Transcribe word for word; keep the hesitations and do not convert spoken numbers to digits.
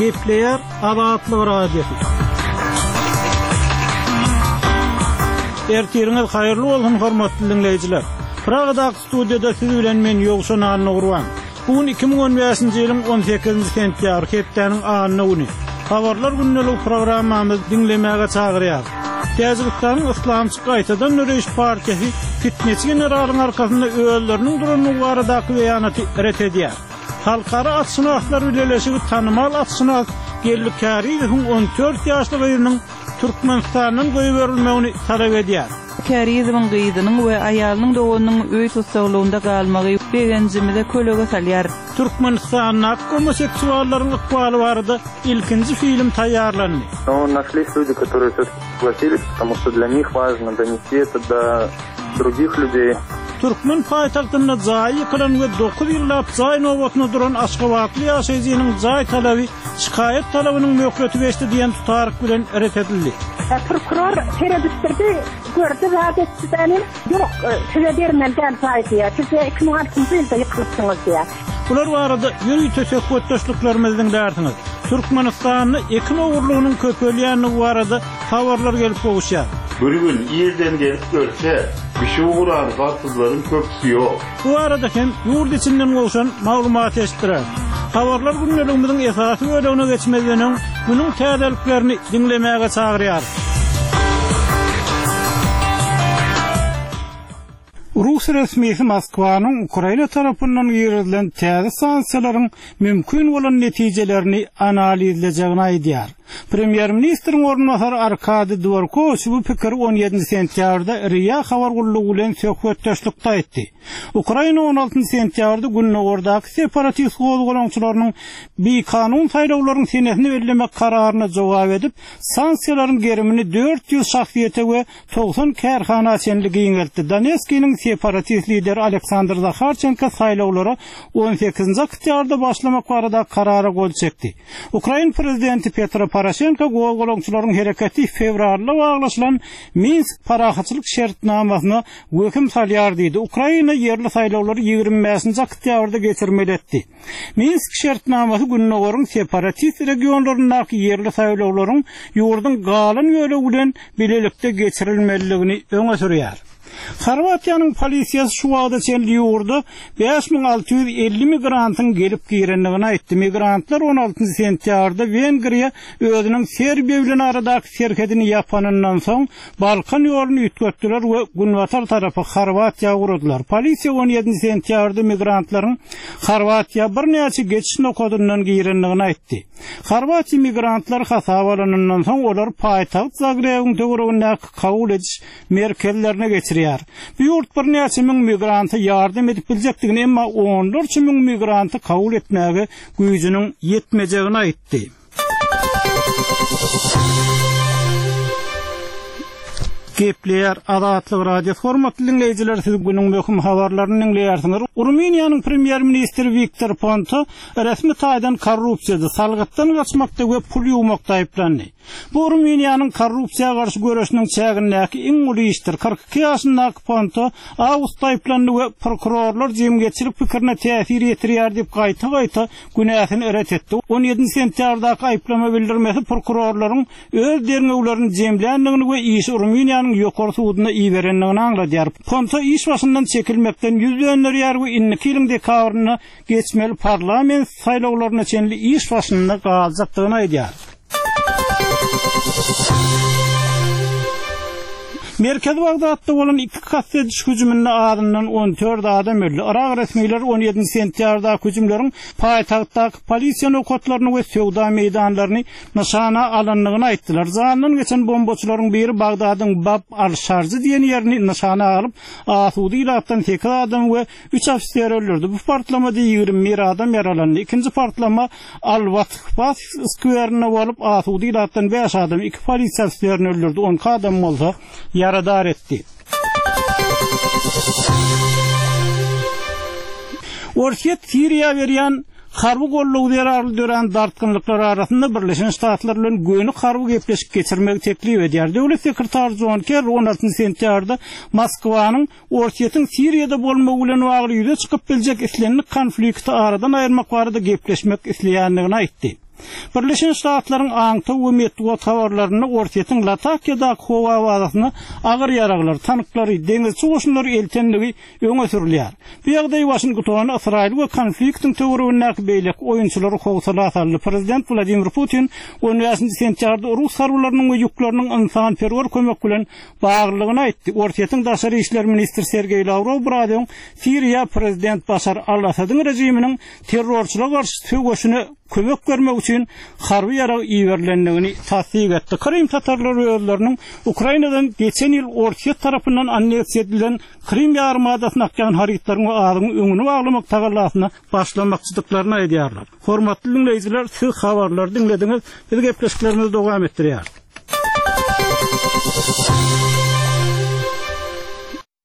Gepleyer Azatlyk Radiosu. Ertiriniz hayırlı bolsun hormatly dinleyijiler. Praga'daki studiyada siz bilen men Ýogşan Alnurwan. Bugün iki bin on beşinji ýylyň on sekizinji sentýabr hepdeniň anyny güni. Habarlar günnelik programmamyzy dinlemäge çagyrýar. Täzgütlanyň Islamçy gaýtadan Nöreş partiýasy fitnesi generalyň arkasynda öýelleriniň durumuny baradaky beýanaty ret edýär. Halkara atşynaklar birleşigi tanymal atşynak Gellik Kariýewiň on dört ýaşly gyzynyň Türkmenistanyň goýup berilmegini talap edýär. Kariýewiň gyzynyň we aýalynyň doganyň öý tutsaglygynda galmagy begenjimide kölege salýar. Türkmenistanyň homoseksuallaryň ykbaly barada ilkinji film taýýarlandy. Но нашлись люди, которые согласились, потому что для них важно донести это до других людей. Türkmen paýtagtyna jaý kılan we dokuz ýyllap jaý nowatyna duran Aşgabatly ýaşaýjynyň jaý talaby şikaýet talabynyň möhüreti geçdi diýen tutaryk bilen eret edildi. Prokuror teröristleri gördü rahatsızlanıp yok size bermeden faýda size iki bin altıncı ýylda ýykylypsyňyz diýär. Bular barada ýöri tösekgötdeşliklerimiziň därtiňiz. Türkmenistanyň ekin owurlugynyň köpelýänligi barada habarlar gelip gowuşýar. Bir gün ýerden gelip görse, bir şey uğran garsızların köpüsü yok. Bu arada hem yurt içinden oluşan maglumat eşitdirer. Habarlar günneligimiziň esasy bölügine geçmeden bunun täzeliklerini dinlemäge çagyrýar. Rus resmiyeti Moskwanyň Ukraina tarapyndan ýerililen täze sanksiýalaryň mümkin bolan netijelerini analizlejegini aýdýar. Premier Ministriň ornunasary Arkady Dvorkow bu pikir on ýedinji sentýabrda Riýa habar gullugy bilen söhbetdeşlikde etdi. Ukraina on altyncı sentýabrda Günnogordaky separatist gozgolaňçylarynyň bir kanun saýlawlaryň senetini bellemek kararyna jogap edip, sanksiýalaryň gerimini dört ýüz şahsiýete we doksan kärhana senligi ýeňeltdi. Donetskiň separatist lideri Aleksandr Zakharchenko saýlawlara on sekizinji oktýabrda başlamak barada karara gol çekdi. Ukraina prezidenti Petro Poroshenko gozgolaňçylaryň hereketi fevralda baglaşylan Minsk parahatçylyk şertnamasyna höküm salýar diýdi. Ukraina yerli saýlawlary ýygrimi beşinji oktýabrda geçirmeli etdi. Minsk şertnamasy Günnogorun separatist regionlaryndaky yerli saýlawlaryň ýurdun galan ýöle bilen bilelikde geçirilmeligini öňe sürýär. Horwatiýanyň polisiýasy şu wagtda çenli ýurda beş bin alty ýüz elli migrantyň gelip girenligini aýtdy. Migrantlar on altyncı sentýabrda Wengriýa özüniň Serbiýa bilen aradaky serkedini ýapanyndan soň Balkan ýoluny üýtgetdiler we Günwatar tarapy Horwatiýa gurdular. Polisiýa on ýedinji sentýabrda migrantlaryň Horwatiýa bir näçe geçiş nokadyndan girenligini aýtdy. Horwatiýa migrantlar hasap alynandan soň olar paýtagt Zagrebň töwereginde kabul ediş merkezlerine geçirýär. Bu ýurt bir näçe miň migranty ýardam edip biljekdigini, emma onlarça miň migranty kabul etmäge güýjüniň ýetmejegini aýtdy. Gepleyer Azatlyk Radiosu hormatly dinleyijiler, siz günüň möhüm habarlaryny dinleýärsiňiz. Ruminiýanyň premier ministri Viktor Ponta resmi taýdan korrupsiýada, salgatdan gaçmakda we pul ýuwmakda aýplandy. Bu Ruminiýanyň korrupsiýaga garşy görüşiniň çägindäki iň uly işdir. kırk iki ýaşyndaky Ponta awgustda aýplandy we prokurorlar jemgyýetçilik pikirine täsir ýetirýär diýip gaýta-gaýta günäsini eret etdi. on ýedinji sentýabrdaky aýplama bildirmesi prokurorlaryň öz derňewlerini jemländigini we iş Ruminiýanyň ýokary sudyna iýerenligini aňladýar. Ponta iş başyndan çekilmekden ýüzlenýär we iki ýylyň dekabryna geçmeli parlament saýlawlaryna çenli iş başynda galjakdygyny aýdýar. Merkez Bagdatda bolan iki gazeteci hüjümünde adından on dört adam öldü. Irak resmiler on ýedinji sentýabrda hüjümleriň paýtagtdaky polisiýa nokatlaryny we sowda meýdanlaryny nişana alanlygyny aýtdylar. Zandan geçen bombaçylaryň biri Bagdadyň Bab al-Şarjy diýen ýerini nişana alyp, Asudy ilapdan sekiz adam we üç ofisier öldürdi. Bu partlamada ýygrimi bir adam yaralandy. İkinji partlama Al-Watfat skwerine bolup, Asudy ilapdan beş adam, iki polisiýa ofisierini öldürdi. on adam bolsa yaradar etdi. Orşet Siriýa berýän harby gollugy ýararly dören dartgynlyklar arasynda Birleşen Ştatlar bilen göni harby gepleşik geçirmek teklip edýär. Döwlet sekretary John Kerry on altyncı sentýabrda Moskwanyň Orşetin Siriýada bolmagy bilen bagly ýüze çykyp biljek islenlik konflikti aradan aýyrmak barada gepleşmek isleýänligini aýtdy. Birleşen Ştatlaryň aňta we metgo tawarlaryny ortaýetin Latakya'da howa wadasyna agyr ýaraglar, tanklary, deňizçi goşunlary eltenligi öňe sürilýär. Bu ýagdaý Washington, Israil we konfliktiň töweregine beýlek oýunçylary howsala prezident Vladimir Putin on beşinji sentýarda Rus harbylarynyň we ýüklarynyň insanperwer kömek bilen baglygyny aýtdy. Ortaýetin daşary işler ministri Sergey Lavrov buradan Siriýa prezident Bashar al-Asadyň rejiminiň terrorçylara garşy töweşine kömek görmek üçin harby ýarag iýerlendigini tasdik etdi. Krim tatarlary özleriniň Ukrainadan geçen ýyl Ortaýet tarapyndan anneks edilen Krim ýarymadasyna akýan hareketlaryň adyny öňüne baglamak tagallasyna başlamakçydyklaryny aýdýarlar. Hormatly dinleýijiler, siz habarlary dinlediňiz. Biz gepleşiklerimizi dowam etdirýär.